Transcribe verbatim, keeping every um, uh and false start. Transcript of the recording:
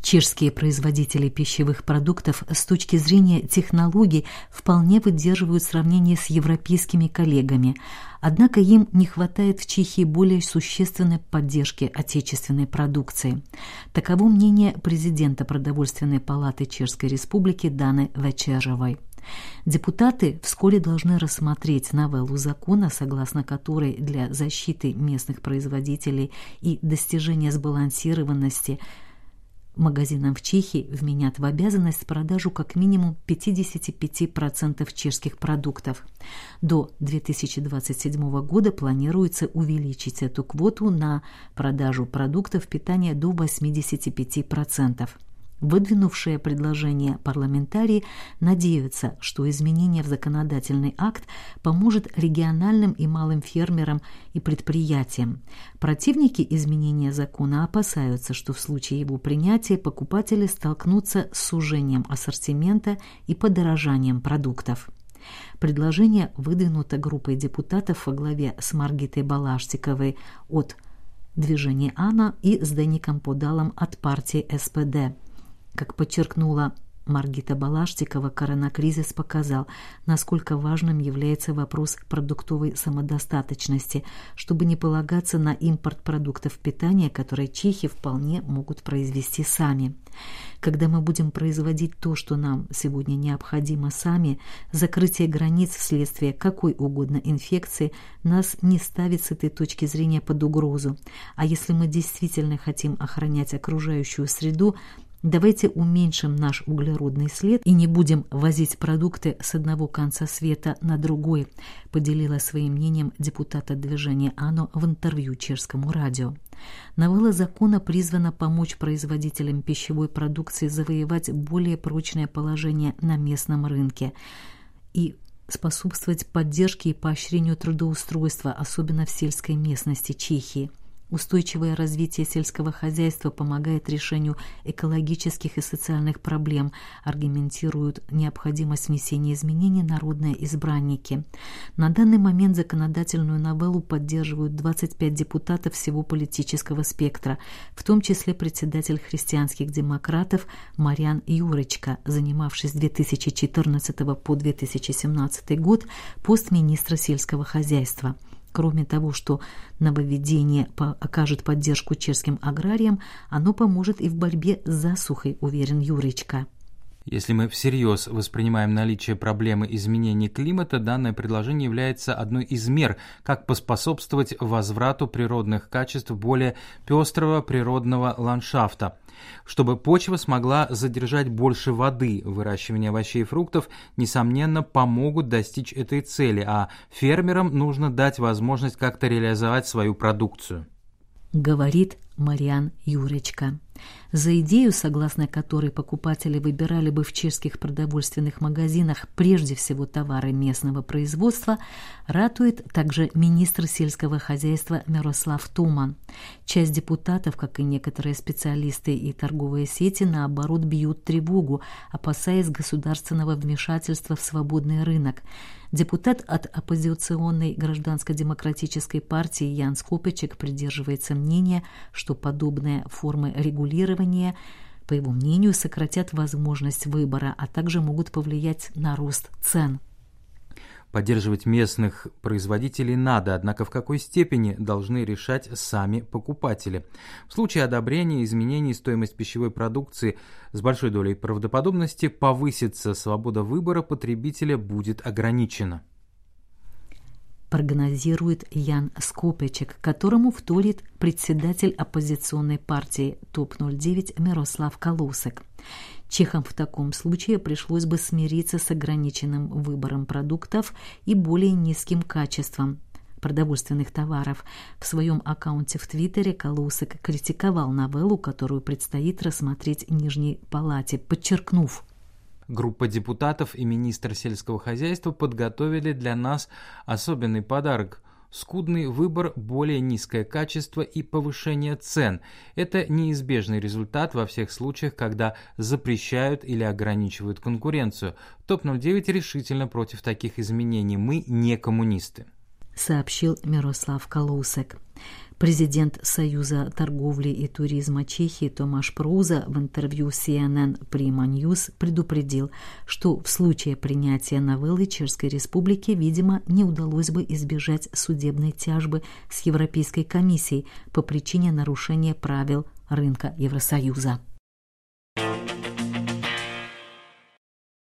Чешские производители пищевых продуктов с точки зрения технологий вполне выдерживают сравнение с европейскими коллегами, однако им не хватает в Чехии более существенной поддержки отечественной продукции. Таково мнение президента Продовольственной палаты Чешской Республики Даны Вечеровой. Депутаты вскоре должны рассмотреть новеллу закона, согласно которой для защиты местных производителей и достижения сбалансированности магазинам в Чехии вменят в обязанность продажу как минимум пятьдесят пять процентов чешских продуктов. До две тысячи двадцать седьмого года планируется увеличить эту квоту на продажу продуктов питания до восемьдесят пять процентов. Выдвинувшие предложение парламентарии надеются, что изменение в законодательный акт поможет региональным и малым фермерам и предприятиям. Противники изменения закона опасаются, что в случае его принятия покупатели столкнутся с сужением ассортимента и подорожанием продуктов. Предложение выдвинуто группой депутатов во главе с Маргитой Балаштиковой от движения АНА и с Деником Подалом от партии эс пэ дэ. Как подчеркнула Маргита Балаштикова, коронакризис показал, насколько важным является вопрос продуктовой самодостаточности, чтобы не полагаться на импорт продуктов питания, которые чехи вполне могут произвести сами. Когда мы будем производить то, что нам сегодня необходимо сами, закрытие границ вследствие какой угодно инфекции нас не ставит с этой точки зрения под угрозу. А если мы действительно хотим охранять окружающую среду, давайте уменьшим наш углеродный след и не будем возить продукты с одного конца света на другой, поделилась своим мнением депутат от движения АНО в интервью чешскому радио. Новелла закона призвана помочь производителям пищевой продукции завоевать более прочное положение на местном рынке и способствовать поддержке и поощрению трудоустройства, особенно в сельской местности Чехии. Устойчивое развитие сельского хозяйства помогает решению экологических и социальных проблем, аргументируют необходимость внесения изменений народные избранники. На данный момент законодательную новеллу поддерживают двадцать пять депутатов всего политического спектра, в том числе председатель христианских демократов Мариан Юречка, занимавший с две тысячи четырнадцатого по две тысячи семнадцатый год пост министра сельского хозяйства. Кроме того, что нововведение окажет поддержку чешским аграриям, оно поможет и в борьбе с засухой, уверен Юречка. Если мы всерьез воспринимаем наличие проблемы изменения климата, данное предложение является одной из мер, как поспособствовать возврату природных качеств более пестрого природного ландшафта. Чтобы почва смогла задержать больше воды, выращивание овощей и фруктов, несомненно, помогут достичь этой цели, а фермерам нужно дать возможность как-то реализовать свою продукцию. Говорит Мариан Юречка. За идею, согласно которой покупатели выбирали бы в чешских продовольственных магазинах прежде всего товары местного производства, ратует также министр сельского хозяйства Мирослав Туман. Часть депутатов, как и некоторые специалисты и торговые сети, наоборот бьют тревогу, опасаясь государственного вмешательства в свободный рынок. Депутат от оппозиционной гражданско-демократической партии Ян Скопичек придерживается мнения, что подобные формы регулирования, по его мнению, сократят возможность выбора, а также могут повлиять на рост цен. Поддерживать местных производителей надо, однако в какой степени должны решать сами покупатели. В случае одобрения изменений стоимость пищевой продукции с большой долей правдоподобности повысится, свобода выбора потребителя будет ограничена. Прогнозирует Ян Скопичек, которому вторит председатель оппозиционной партии топ ноль девять Мирослав Калусек. Чехам в таком случае пришлось бы смириться с ограниченным выбором продуктов и более низким качеством продовольственных товаров. В своем аккаунте в Твиттере Калусек критиковал новеллу, которую предстоит рассмотреть Нижней палате, подчеркнув: Группа депутатов и министр сельского хозяйства подготовили для нас особенный подарок. Скудный выбор, более низкое качество и повышение цен – это неизбежный результат во всех случаях, когда запрещают или ограничивают конкуренцию. топ ноль девять решительно против таких изменений. Мы не коммунисты, сообщил Мирослав Калусек. Президент Союза торговли и туризма Чехии Томаш Проуза в интервью си эн эн Prima News предупредил, что в случае принятия новеллы Чешской Республики, видимо, не удалось бы избежать судебной тяжбы с Европейской комиссией по причине нарушения правил рынка Евросоюза.